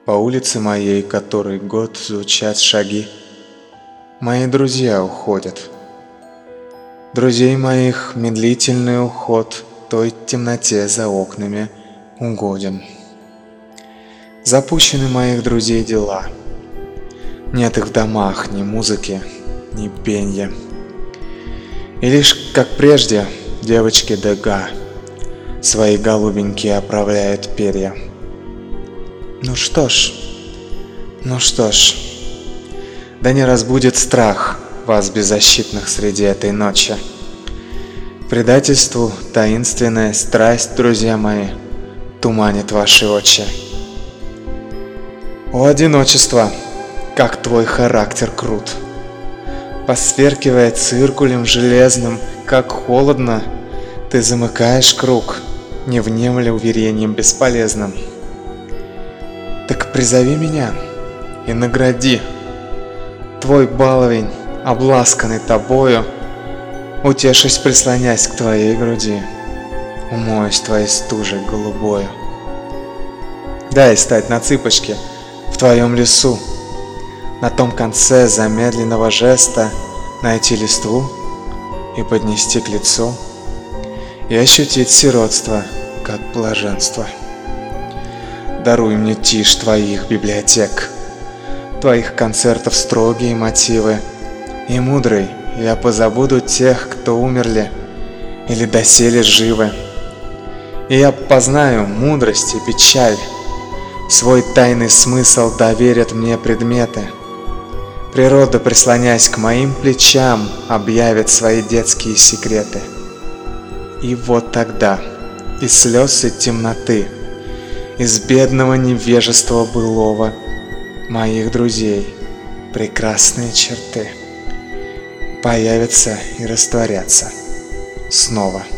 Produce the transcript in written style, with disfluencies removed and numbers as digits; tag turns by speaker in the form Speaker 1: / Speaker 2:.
Speaker 1: По улице моей, который год звучат шаги, мои друзья уходят. Друзей моих медлительный уход той темноте за окнами угоден. Запущены моих друзей дела. Нет их в домах ни музыки, ни пенья. И лишь, как прежде, девочки Дега свои голубенькие оправляют перья. Ну что ж, да не разбудит страх вас беззащитных среди этой ночи. Предательству таинственная страсть, друзья мои, туманит ваши очи. О, одиночество, как твой характер крут! Посверкивая циркулем железным, как холодно, ты замыкаешь круг, не внемля уверением бесполезным. Так призови меня и награди. Твой баловень, обласканный тобою, утешись, прислонясь к твоей груди, умоюсь твоей стужей голубою. Дай стать на цыпочки в твоем лесу, на том конце замедленного жеста найти листву и поднести к лицу, и ощутить сиротство, как блаженство. Даруй мне тишь твоих библиотек, твоих концертов строгие мотивы, и мудрый я позабуду тех, кто умерли или доселе живы. И я познаю мудрость и печаль, свой тайный смысл доверят мне предметы. Природа, прислонясь к моим плечам, объявит свои детские секреты. И вот тогда из слез и темноты, из бедного невежества былого, моих друзей прекрасные черты появятся и растворятся снова.